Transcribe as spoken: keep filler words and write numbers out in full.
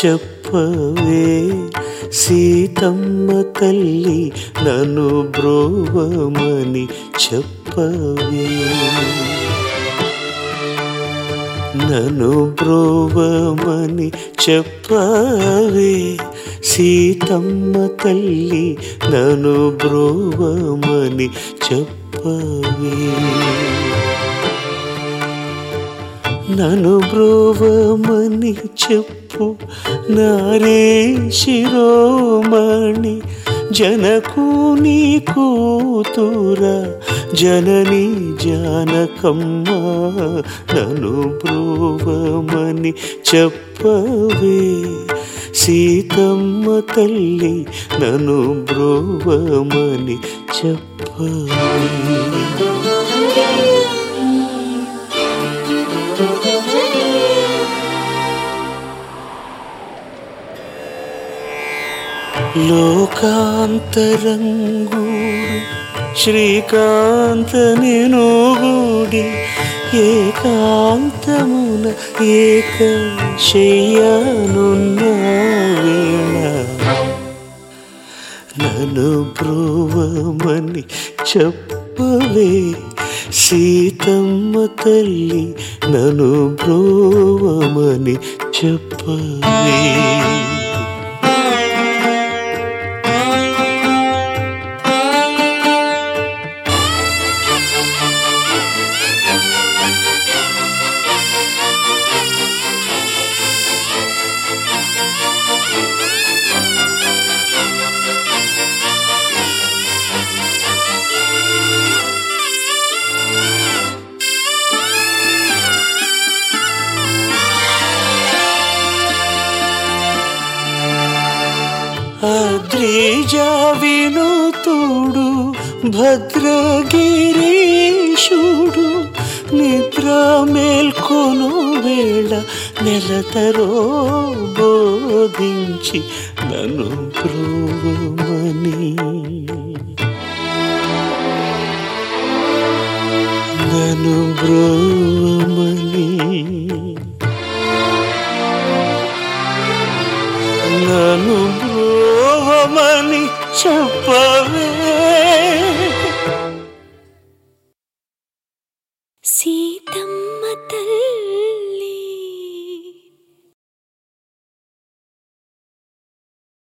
చెప్పవే సీతమ్మ తల్లి నన్ను బ్రోవమని చెప్పవే నన్ను బ్రోవమని చెప్పవే సీతమ్మ తల్లి నన్ను బ్రోవమని చెప్పవే నన్ను బ్రోవమని చెప్పు నారే శిరోమణి జనకుని కూతురా జనని జానకమ్మ నన్ను బ్రోవమని చెప్పవే సీతమ్మ తల్లి నన్ను బ్రోవమని చెప్పవే లోకాంతరంగు శ్రీకాంత నేను గూడి ఏకాంతమున ఏక శయ్యానున్న వేళ నన్ను బ్రోవమని చెప్పవే సీతమ్మ తల్లి నన్ను బ్రోవమని చెప్పవే అద్రిజా వినుతుడు భద్రగిరీశుడు నిద్ర మేల్కొను వేళ నెలతరో బోధించి నన్ను బ్రోవమని నన్ను బ్రోవమని నన్ను బ్రోవమని చెప్పవే